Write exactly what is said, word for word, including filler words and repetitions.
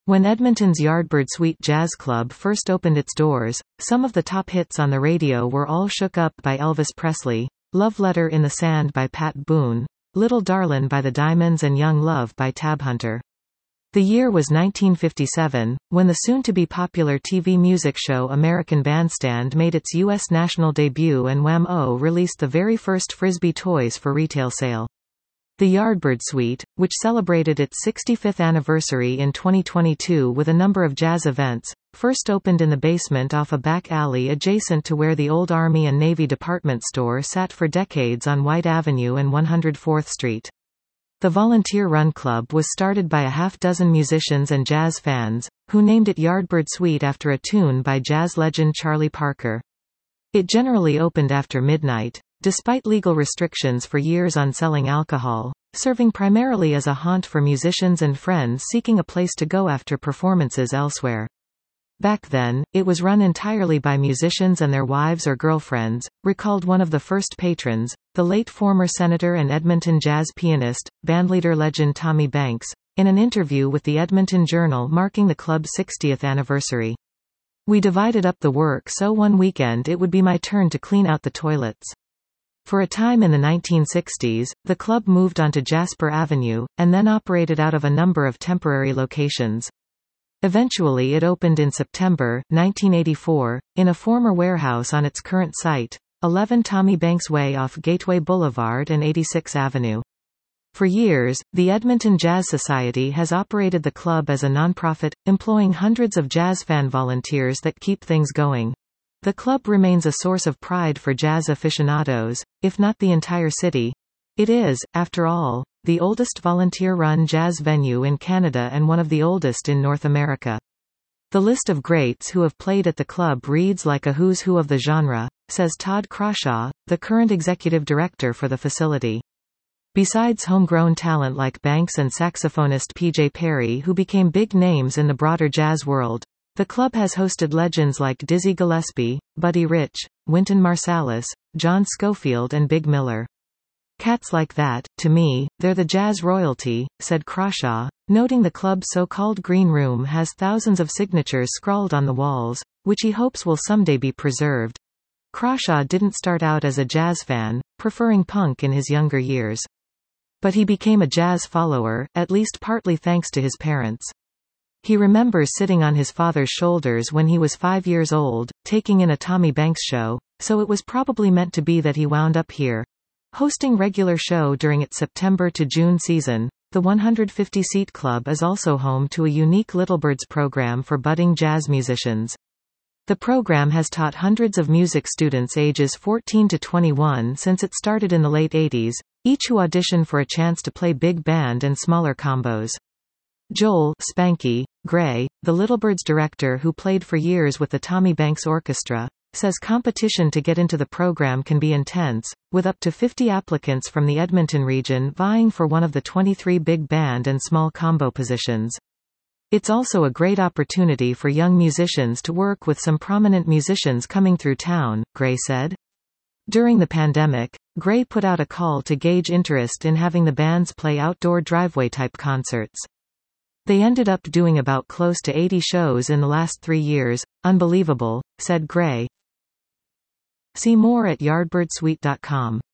When Edmonton's Yardbird Suite Jazz Club first opened its doors, some of the top hits on the radio were All Shook Up by Elvis Presley, Love Letter in the Sand by Pat Boone, Little Darlin' by the Diamonds and Young Love by Tab Hunter. The year was nineteen fifty-seven, when the soon-to-be popular T V music show American Bandstand made its U S national debut and Wham-O released the very first Frisbee toys for retail sale. The Yardbird Suite, which celebrated its sixty-fifth anniversary in twenty twenty-two with a number of jazz events, first opened in the basement off a back alley adjacent to where the old Army and Navy department store sat for decades on White Avenue and one hundred fourth Street. The volunteer-run club was started by a half-dozen musicians and jazz fans, who named it Yardbird Suite after a tune by jazz legend Charlie Parker. It generally opened after midnight, despite legal restrictions for years on selling alcohol, serving primarily as a haunt for musicians and friends seeking a place to go after performances elsewhere. Back then, it was run entirely by musicians and their wives or girlfriends, recalled one of the first patrons, the late former senator and Edmonton jazz pianist, bandleader legend Tommy Banks, in an interview with the Edmonton Journal marking the club's sixtieth anniversary. "We divided up the work so one weekend it would be my turn to clean out the toilets." For a time in the nineteen sixties, the club moved onto Jasper Avenue, and then operated out of a number of temporary locations. Eventually it opened in September nineteen eighty-four, in a former warehouse on its current site, eleven Tommy Banks Way off Gateway Boulevard and eighty-sixth Avenue. For years, the Edmonton Jazz Society has operated the club as a nonprofit, employing hundreds of jazz fan volunteers that keep things going. The club remains a source of pride for jazz aficionados, if not the entire city. It is, after all, the oldest volunteer-run jazz venue in Canada and one of the oldest in North America. The list of greats who have played at the club reads like a who's who of the genre, says Todd Crawshaw, the current executive director for the facility. Besides homegrown talent like Banks and saxophonist P J Perry who became big names in the broader jazz world, the club has hosted legends like Dizzy Gillespie, Buddy Rich, Wynton Marsalis, John Scofield and Big Miller. "Cats like that, to me, they're the jazz royalty," said Crawshaw, noting the club's so-called green room has thousands of signatures scrawled on the walls, which he hopes will someday be preserved. Crawshaw didn't start out as a jazz fan, preferring punk in his younger years. But he became a jazz follower, at least partly thanks to his parents. He remembers sitting on his father's shoulders when he was five years old, taking in a Tommy Banks show, so it was probably meant to be that he wound up here. Hosting regular show during its September to June season, the one hundred fifty seat club is also home to a unique Littlebirds program for budding jazz musicians. The program has taught hundreds of music students ages fourteen to twenty-one since it started in the late eighties, each who audition for a chance to play big band and smaller combos. Joel Spanky Gray, the Littlebirds director who played for years with the Tommy Banks Orchestra, says competition to get into the program can be intense, with up to fifty applicants from the Edmonton region vying for one of the twenty-three big band and small combo positions. It's also a great opportunity for young musicians to work with some prominent musicians coming through town, Gray said. During the pandemic, Gray put out a call to gauge interest in having the bands play outdoor driveway-type concerts. They ended up doing about close to eighty shows in the last three years. Unbelievable, said Gray. See more at yardbird suite dot com.